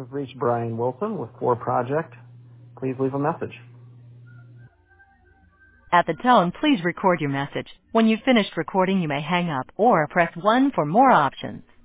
have reached Brian Wilson with Core Project. Please leave a message. At the tone, please record your message. When you've finished recording, you may hang up or press 1 for more options.